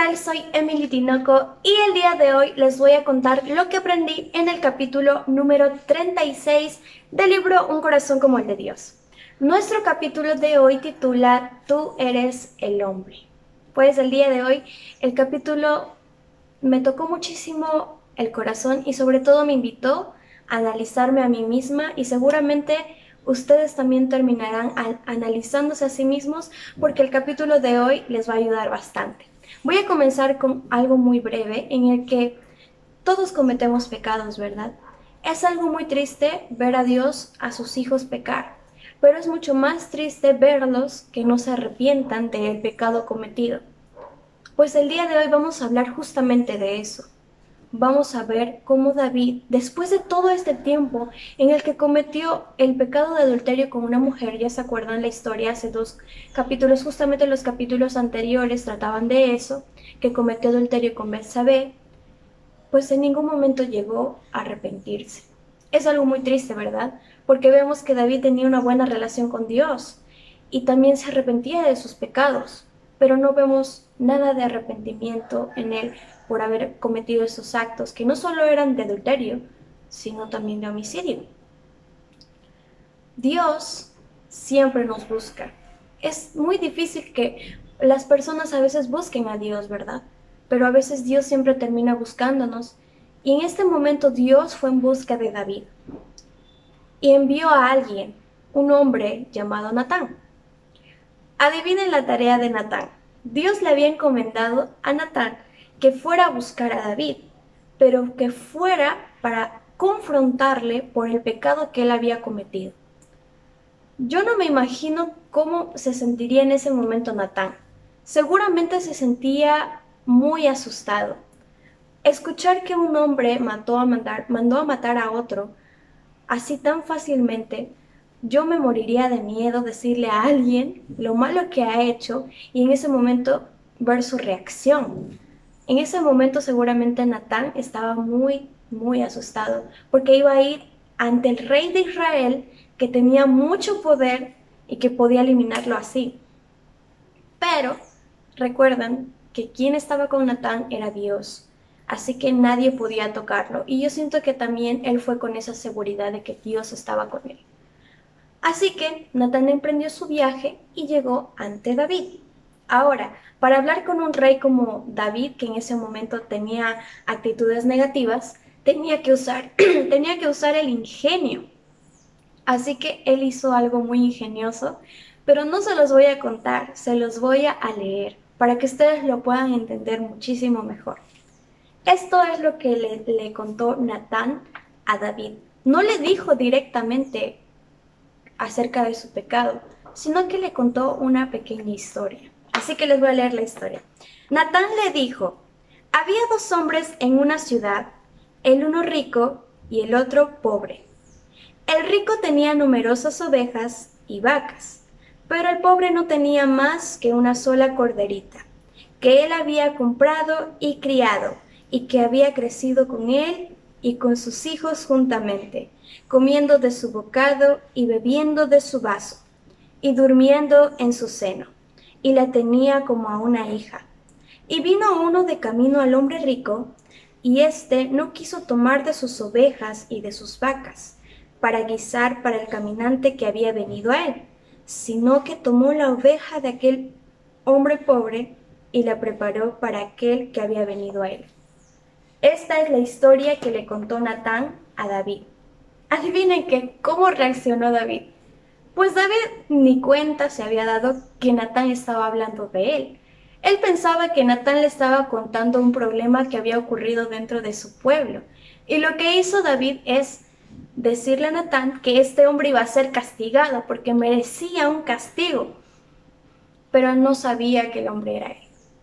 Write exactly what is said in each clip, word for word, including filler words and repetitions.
tal? Soy Emily Tinoco y el día de hoy les voy a contar lo que aprendí en el capítulo número treinta y seis del libro Un corazón como el de Dios. Nuestro capítulo de hoy titula Tú eres el hombre. Pues el día de hoy el capítulo me tocó muchísimo el corazón y sobre todo me invitó a analizarme a mí misma y seguramente ustedes también terminarán analizándose a sí mismos porque el capítulo de hoy les va a ayudar bastante. Voy a comenzar con algo muy breve en el que todos cometemos pecados, ¿verdad? Es algo muy triste ver a Dios, a sus hijos pecar, pero es mucho más triste verlos que no se arrepientan del pecado cometido. Pues el día de hoy vamos a hablar justamente de eso. Vamos a ver cómo David, después de todo este tiempo en el que cometió el pecado de adulterio con una mujer, ya se acuerdan la historia hace dos capítulos, justamente los capítulos anteriores trataban de eso, que cometió adulterio con Betsabé, pues en ningún momento llegó a arrepentirse. Es algo muy triste, ¿verdad? Porque vemos que David tenía una buena relación con Dios y también se arrepentía de sus pecados, pero no vemos nada de arrepentimiento en él por haber cometido esos actos que no solo eran de adulterio, sino también de homicidio. Dios siempre nos busca. Es muy difícil que las personas a veces busquen a Dios, ¿verdad? Pero a veces Dios siempre termina buscándonos. Y en este momento Dios fue en busca de David y envió a alguien, un hombre llamado Natán. Adivinen la tarea de Natán. Dios le había encomendado a Natán que fuera a buscar a David, pero que fuera para confrontarle por el pecado que él había cometido. Yo no me imagino cómo se sentiría en ese momento Natán. Seguramente se sentía muy asustado. Escuchar que un hombre mató a mandar, mandó a matar a otro así tan fácilmente, yo me moriría de miedo decirle a alguien lo malo que ha hecho y en ese momento ver su reacción. En ese momento seguramente Natán estaba muy, muy asustado porque iba a ir ante el rey de Israel que tenía mucho poder y que podía eliminarlo así. Pero recuerdan que quien estaba con Natán era Dios, así que nadie podía tocarlo. Y yo siento que también él fue con esa seguridad de que Dios estaba con él. Así que Natán emprendió su viaje y llegó ante David. Ahora, para hablar con un rey como David, que en ese momento tenía actitudes negativas, tenía que usar, tenía que usar el ingenio. Así que él hizo algo muy ingenioso, pero no se los voy a contar, se los voy a leer para que ustedes lo puedan entender muchísimo mejor. Esto es lo que le, le contó Natán a David. No le dijo directamente acerca de su pecado, sino que le contó una pequeña historia. Así que les voy a leer la historia. Natán le dijo, había dos hombres en una ciudad, el uno rico y el otro pobre. El rico tenía numerosas ovejas y vacas, pero el pobre no tenía más que una sola corderita, que él había comprado y criado, y que había crecido con él y con sus hijos juntamente, comiendo de su bocado y bebiendo de su vaso, y durmiendo en su seno, y la tenía como a una hija. Y vino uno de camino al hombre rico, y éste no quiso tomar de sus ovejas y de sus vacas, para guisar para el caminante que había venido a él, sino que tomó la oveja de aquel hombre pobre y la preparó para aquel que había venido a él. Esta es la historia que le contó Natán a David. Adivinen qué, cómo reaccionó David. Pues David ni cuenta se había dado que Natán estaba hablando de él. Él pensaba que Natán le estaba contando un problema que había ocurrido dentro de su pueblo. Y lo que hizo David es decirle a Natán que este hombre iba a ser castigado porque merecía un castigo. Pero él no sabía que el hombre era él.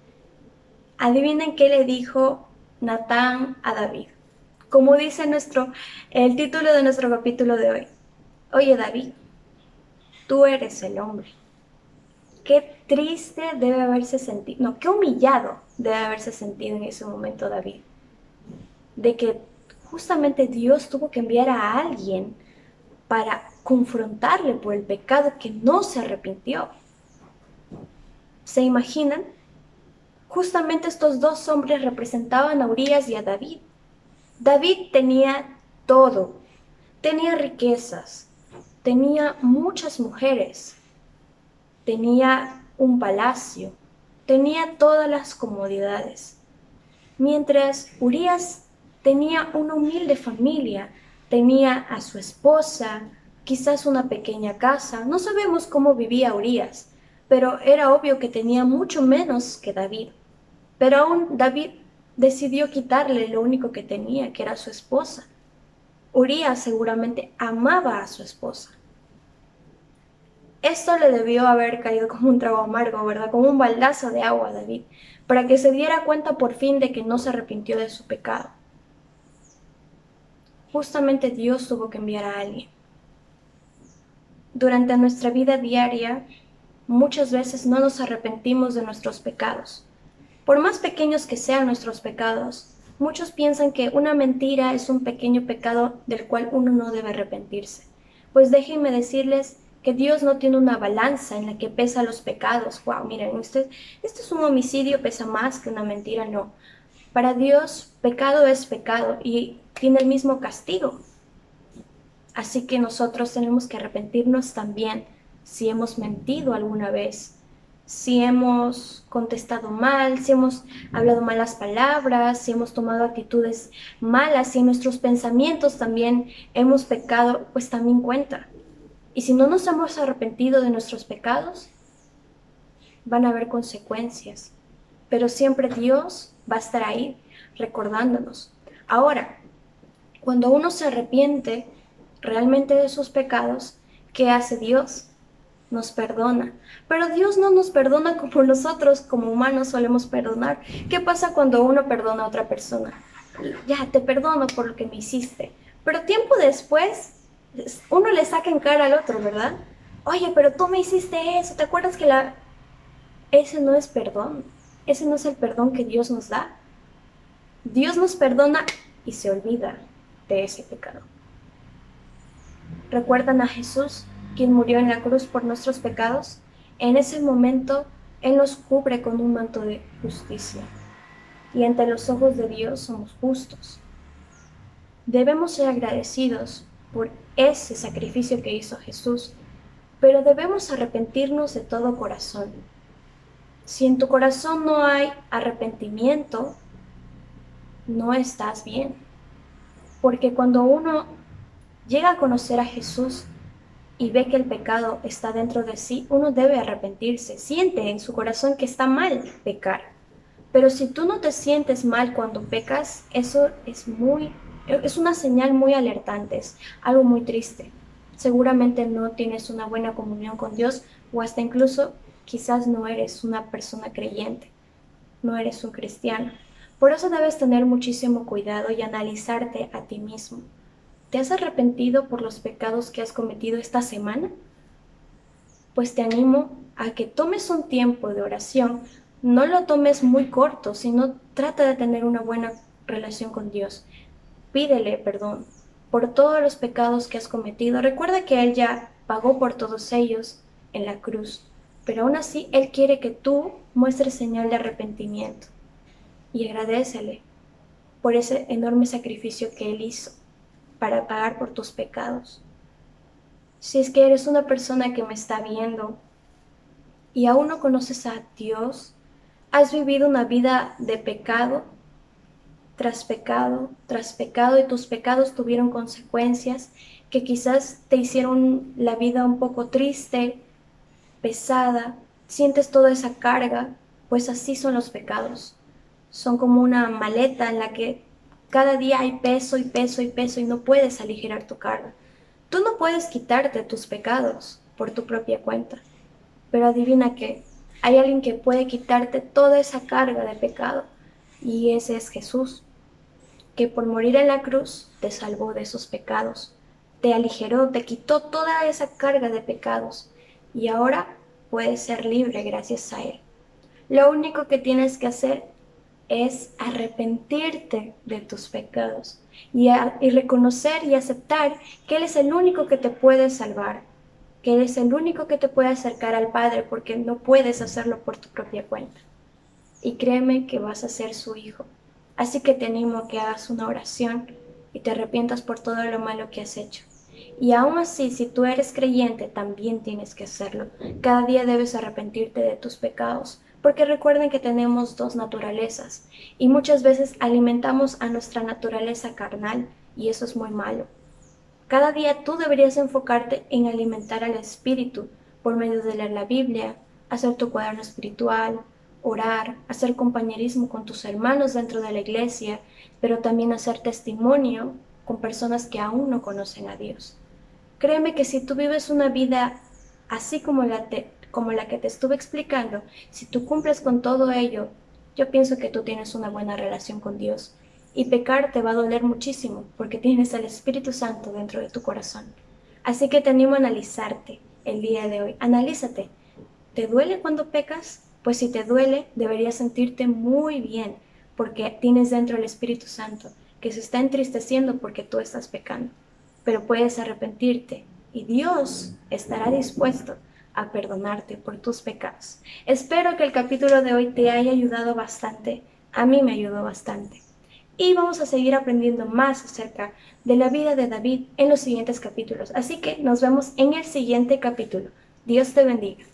Adivinen qué le dijo Natán a David. Como dice nuestro, el título de nuestro capítulo de hoy. Oye David, tú eres el hombre. Qué triste debe haberse sentido, no, qué humillado debe haberse sentido en ese momento David. De que justamente Dios tuvo que enviar a alguien para confrontarle por el pecado que no se arrepintió. ¿Se imaginan? Justamente estos dos hombres representaban a Urías y a David. David tenía todo, tenía riquezas, tenía muchas mujeres, tenía un palacio, tenía todas las comodidades, mientras Urías tenía una humilde familia, tenía a su esposa, quizás una pequeña casa, no sabemos cómo vivía Urías, pero era obvio que tenía mucho menos que David. Pero aún David decidió quitarle lo único que tenía, que era su esposa. Urías seguramente amaba a su esposa. Esto le debió haber caído como un trago amargo, ¿verdad? Como un baldazo de agua a David, para que se diera cuenta por fin de que no se arrepintió de su pecado. Justamente Dios tuvo que enviar a alguien. Durante nuestra vida diaria, muchas veces no nos arrepentimos de nuestros pecados. Por más pequeños que sean nuestros pecados, muchos piensan que una mentira es un pequeño pecado del cual uno no debe arrepentirse. Pues déjenme decirles que Dios no tiene una balanza en la que pesa los pecados. Wow, miren, usted, este es un homicidio, pesa más que una mentira, no. Para Dios, pecado es pecado y tiene el mismo castigo. Así que nosotros tenemos que arrepentirnos también si hemos mentido alguna vez, si hemos contestado mal, si hemos hablado malas palabras, si hemos tomado actitudes malas, si en nuestros pensamientos también hemos pecado, pues también cuenta. Y si no nos hemos arrepentido de nuestros pecados, van a haber consecuencias. Pero siempre Dios va a estar ahí recordándonos. Ahora, cuando uno se arrepiente realmente de sus pecados, ¿qué hace Dios? Nos perdona. Pero Dios no nos perdona como nosotros, como humanos, solemos perdonar. ¿Qué pasa cuando uno perdona a otra persona? Ya, te perdono por lo que me hiciste. Pero tiempo después, uno le saca en cara al otro, ¿verdad? Oye, pero tú me hiciste eso. ¿Te acuerdas que la... Ese no es perdón. Ese no es el perdón que Dios nos da. Dios nos perdona y se olvida de ese pecado. ¿Recuerdan a Jesús, quien murió en la cruz por nuestros pecados? En ese momento, Él nos cubre con un manto de justicia. Y ante los ojos de Dios somos justos. Debemos ser agradecidos por ese sacrificio que hizo Jesús, pero debemos arrepentirnos de todo corazón. Si en tu corazón no hay arrepentimiento, no estás bien. Porque cuando uno llega a conocer a Jesús y ve que el pecado está dentro de sí, uno debe arrepentirse. Siente en su corazón que está mal pecar. Pero si tú no te sientes mal cuando pecas, eso es muy, es una señal muy alertante, es algo muy triste. Seguramente no tienes una buena comunión con Dios o hasta incluso quizás no eres una persona creyente, no eres un cristiano. Por eso debes tener muchísimo cuidado y analizarte a ti mismo. ¿Te has arrepentido por los pecados que has cometido esta semana? Pues te animo a que tomes un tiempo de oración. No lo tomes muy corto, sino trata de tener una buena relación con Dios. Pídele perdón por todos los pecados que has cometido. Recuerda que Él ya pagó por todos ellos en la cruz, pero aún así Él quiere que tú muestres señal de arrepentimiento y agradécele por ese enorme sacrificio que Él hizo para pagar por tus pecados. Si es que eres una persona que me está viendo y aún no conoces a Dios, has vivido una vida de pecado tras pecado, tras pecado, y tus pecados tuvieron consecuencias que quizás te hicieron la vida un poco triste, pesada, sientes toda esa carga, pues así son los pecados. Son como una maleta en la que cada día hay peso y peso y peso y no puedes aligerar tu carga. Tú no puedes quitarte tus pecados por tu propia cuenta, pero adivina que hay alguien que puede quitarte toda esa carga de pecado, y ese es Jesús, que por morir en la cruz te salvó de esos pecados, te aligeró, te quitó toda esa carga de pecados, y ahora puedes ser libre gracias a Él. Lo único que tienes que hacer es arrepentirte de tus pecados y, a, y reconocer y aceptar que Él es el único que te puede salvar, que Él es el único que te puede acercar al Padre, porque no puedes hacerlo por tu propia cuenta. y créeme que vas a ser su hijo. Así que te animo a que hagas una oración y te arrepientas por todo lo malo que has hecho. Y aún así, si tú eres creyente, también tienes que hacerlo. Cada día debes arrepentirte de tus pecados, porque recuerden que tenemos dos naturalezas y muchas veces alimentamos a nuestra naturaleza carnal y eso es muy malo. Cada día tú deberías enfocarte en alimentar al espíritu por medio de leer la Biblia, hacer tu cuaderno espiritual, orar, hacer compañerismo con tus hermanos dentro de la iglesia, pero también hacer testimonio con personas que aún no conocen a Dios. Créeme que si tú vives una vida así como la, te, como la que te estuve explicando, si tú cumples con todo ello, yo pienso que tú tienes una buena relación con Dios. Y pecar te va a doler muchísimo porque tienes al Espíritu Santo dentro de tu corazón. Así que te animo a analizarte el día de hoy. Analízate. ¿Te duele cuando pecas? Pues si te duele, deberías sentirte muy bien porque tienes dentro el Espíritu Santo que se está entristeciendo porque tú estás pecando. Pero puedes arrepentirte y Dios estará dispuesto a perdonarte por tus pecados. Espero que el capítulo de hoy te haya ayudado bastante. A mí me ayudó bastante. Y vamos a seguir aprendiendo más acerca de la vida de David en los siguientes capítulos. Así que nos vemos en el siguiente capítulo. Dios te bendiga.